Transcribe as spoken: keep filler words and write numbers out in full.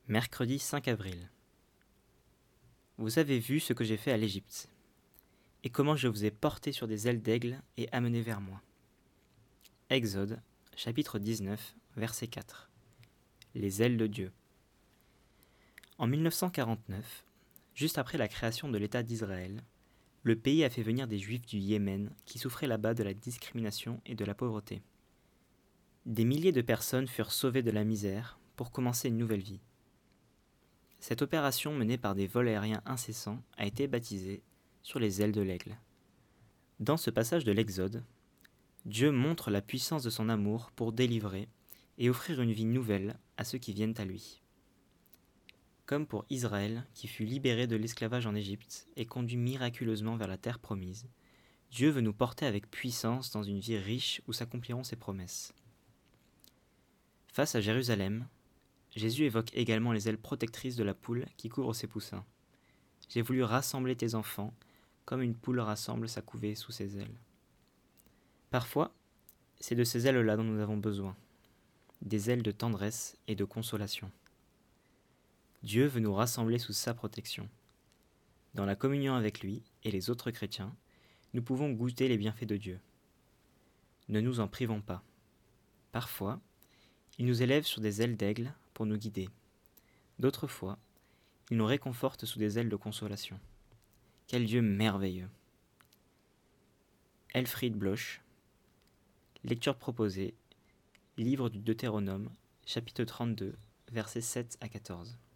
Mercredi cinq avril. Vous avez vu ce que j'ai fait à l'Égypte, et comment je vous ai porté sur des ailes d'aigle et amené vers moi. Exode, chapitre dix-neuf, verset quatre. Les ailes de Dieu. En mille neuf cent quarante-neuf, juste après la création de l'État d'Israël, le pays a fait venir des Juifs du Yémen qui souffraient là-bas de la discrimination et de la pauvreté. Des milliers de personnes furent sauvées de la misère pour commencer une nouvelle vie. Cette opération menée par des vols aériens incessants a été baptisée « Sur les ailes de l'aigle ». Dans ce passage de l'Exode, Dieu montre la puissance de son amour pour délivrer et offrir une vie nouvelle à ceux qui viennent à lui. Comme pour Israël qui fut libéré de l'esclavage en Égypte et conduit miraculeusement vers la terre promise, Dieu veut nous porter avec puissance dans une vie riche où s'accompliront ses promesses. Face à Jérusalem, Jésus évoque également les ailes protectrices de la poule qui couvre ses poussins. « J'ai voulu rassembler tes enfants, comme une poule rassemble sa couvée sous ses ailes. » Parfois, c'est de ces ailes-là dont nous avons besoin, des ailes de tendresse et de consolation. Dieu veut nous rassembler sous sa protection. Dans la communion avec lui et les autres chrétiens, nous pouvons goûter les bienfaits de Dieu. Ne nous en privons pas. Parfois, il nous élève sur des ailes d'aigle pour nous guider. D'autres fois, il nous réconforte sous des ailes de consolation. Quel Dieu merveilleux! Elfriede Bloch. Lecture proposée. Livre du Deutéronome, chapitre trente-deux, versets sept à quatorze.